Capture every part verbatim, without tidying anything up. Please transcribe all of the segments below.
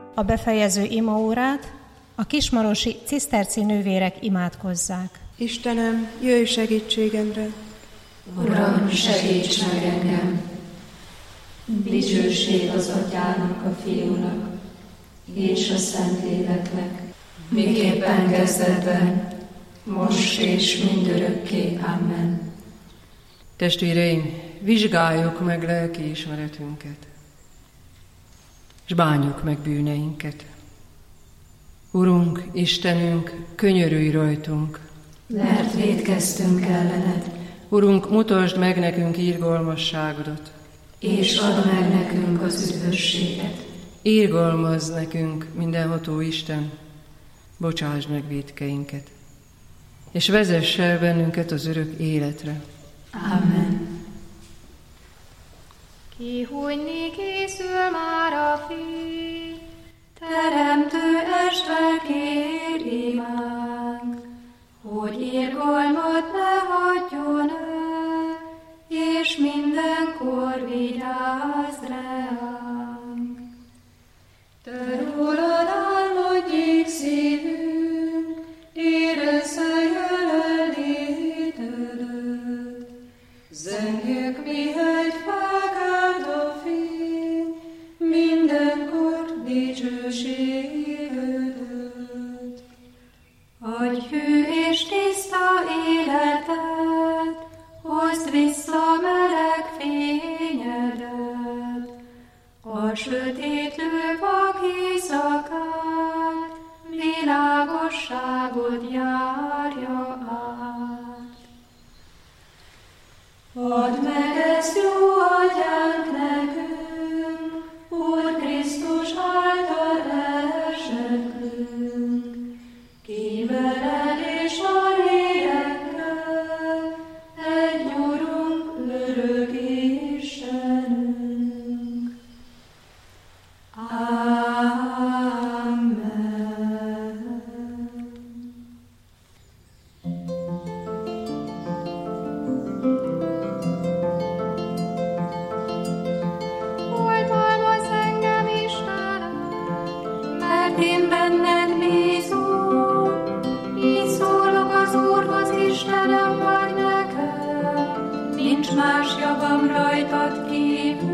A befejező imaórát a kismarosi ciszterci nővérek imádkozzák. Istenem, jöjj segítségemre! Uram, segíts meg engem! Dicsőség az Atyának, a Fiúnak és a Szentléleknek, miképpen kezdetben, most és mindörökké. Amen. Testvéreim, vizsgáljuk meg lelki ismeretünket, és bánjuk meg bűneinket. Urunk, Istenünk, könyörülj rajtunk, mert vétkeztünk ellened. Urunk, mutasd meg nekünk irgalmasságodat, és add meg nekünk az üdvösséget. Irgalmazz nekünk, mindenható Isten, bocsásd meg vétkeinket, és vezess el bennünket az örök életre. Amen. Kihújni készül már a fény, Teremtő estre kér imánk, hogy irgalmat ne hagyjon el, és mindenkor vigyázz ránk. Te rólad álmodjék szívünk, érezze jelenlétedet, zengjük, mihegy felkelt a fény, mindenkor dicsőségedet. Adj hű és tiszta életet, hozd vissza meleg fényedet, a sötétlő vak éjszakát, világosságot járja át. Add meg ezt, jó Atyánk, nekünk, Úr Krisztus által esekünk, ki veled és a lélekkel, egy Urunk, örök Istenünk. Amen. Oltalmazz engem, Istenem, mert én benned bízom, így szólok az Úrhoz, Istenem vagy nekem, nincs más javam rajtad kívül.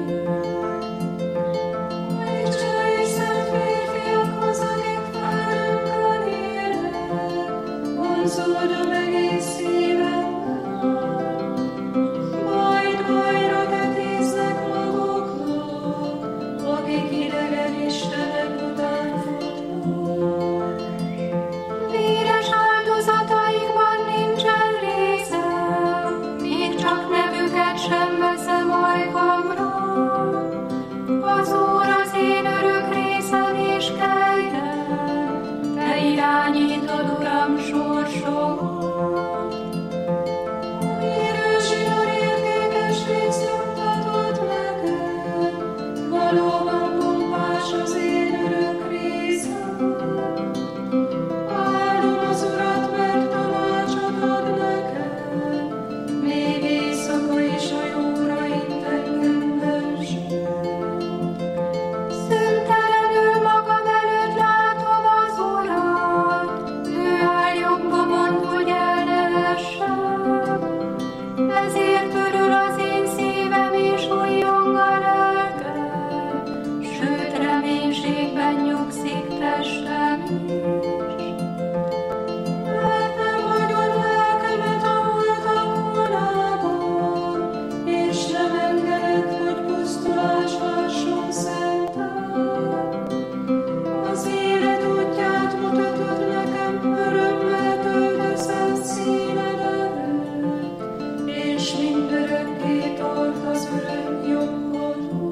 Dicsőj szent férfiakhoz, akik felünkön élnek, vonzódom egész szívemmel. Majd bajra tetéznek maguknak, akik idegen istenek után futnak. Véres áldozataikban nincsen részem, még csak nevüket sem veszem ajkamra. Az Úr az én örök részem és kegyem, te irányítod, Uram, sorsomat. Érősi Úr értékes részt juttatod nekem, valóban pompás az én örök részem. Áldom az Urat, mert tanácsot ad nekem, még éjszaka is a jóra itt engem vezet. Szüntelenül magam előtt látom az Urat, ő áll jobbomon, hogy el ne essem. Ezért örül az én szívem és újjong a lelkem, sőt reménységben nyugszik testem is. Mert nem hagyod lelkemet a holtak vonában, és nem engeded, hogy pusztulás hasson szentel. Az élet útját mutatod nekem, örömmel töltözem színed előtt, és mindörökké tart az örök jobbodon.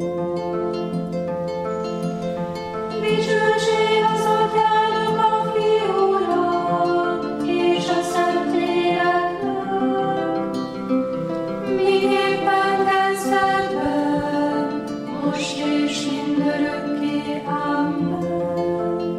Dicsőség az Atyának, a Fiúnak és a Szentléleknek, miképpen kezdetben, most és mindörökké. Amen.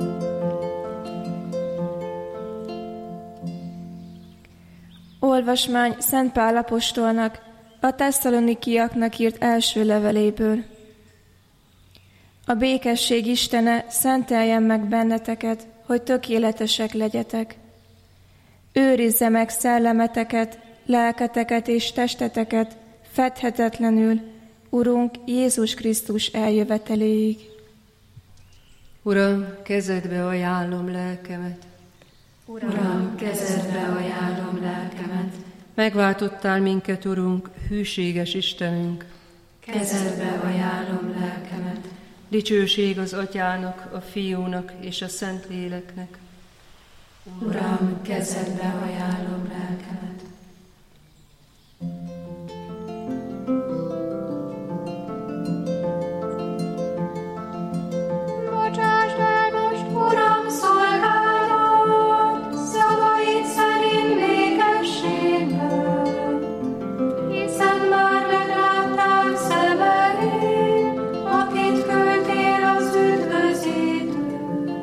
Olvasmány Szent Pál apostolnak a tesszalonikiaknak írt első leveléből. A békesség Istene szenteljen meg benneteket, hogy tökéletesek legyetek. Őrizze meg szellemeteket, lelketeket és testeteket fedhetetlenül, Urunk Jézus Krisztus eljöveteléig. Uram, kezedbe ajánlom lelkemet. Uram, kezedbe ajánlom lelkemet. Megváltottál minket, Urunk, hűséges Istenünk. Kezedbe ajánlom lelkemet. Dicsőség az Atyának, a Fiúnak és a Szentléleknek. Uram, kezedbe ajánlom lelkemet. Bocsásd el most, Uram, szolgálat, szavaid szerint békességben, hiszen már meglátták szemeid, akit küldtél az üdvözítőt.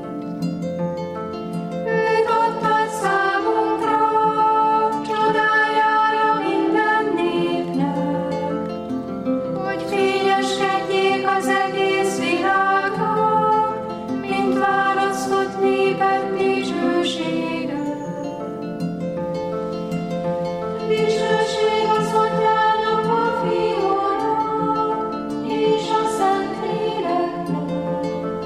Őt adtad számunkra, csodájára minden népnek, hogy fényeskedjék az egész világnak, mint választott néped dicsősége. Dicsőség az Atyának, a Fiúnak és a Szentléleknek,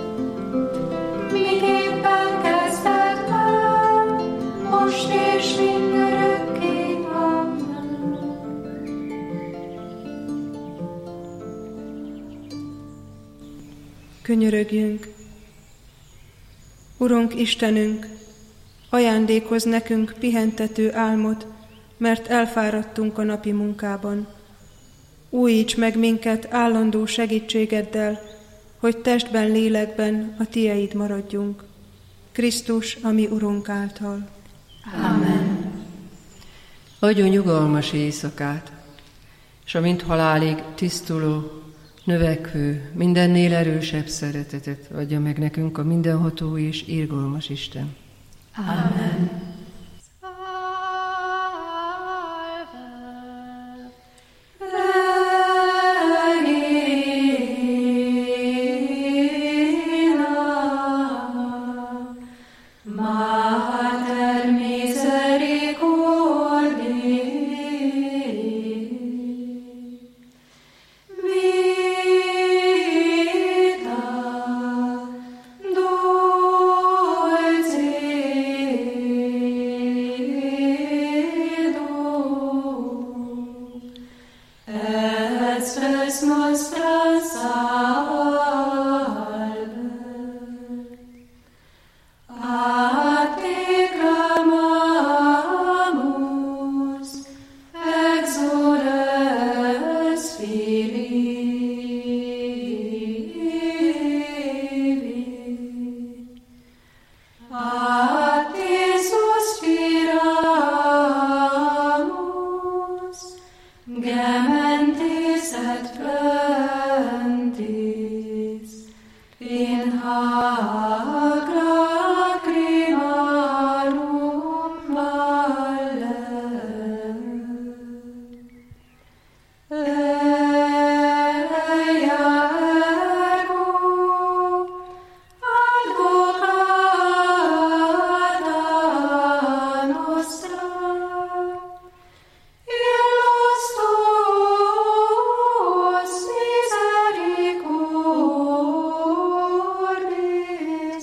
miképpen kezdetben, most és mindörökké. Amen. Könyörögjünk! Urunk Istenünk, ajándékozz nekünk pihentető álmot, mert elfáradtunk a napi munkában. Újíts meg minket állandó segítségeddel, hogy testben, lélekben a Tieid maradjunk. Krisztus, a mi Urunk által. Amen. Adjon nyugalmas éjszakát, és amint halálig tisztuló, növekvő, mindennél erősebb szeretetet adja meg nekünk a mindenható és irgalmas Isten. Amen. Mater misericordiae, vita dulcedo, et spes nostra salve. A te clamamus, exules Filii. A te suspiramus, gementes et plentis, in hac lacrimarum valle. Ea ergo advocata nostra, illos tuos misericordiae,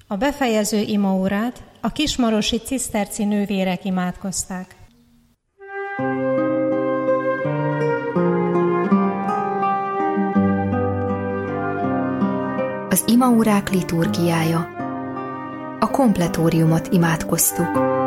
A befejező imaórát a kismarosi ciszterci nővérek imádkozták. Az imaórák liturgiája. A kompletóriumot imádkoztuk.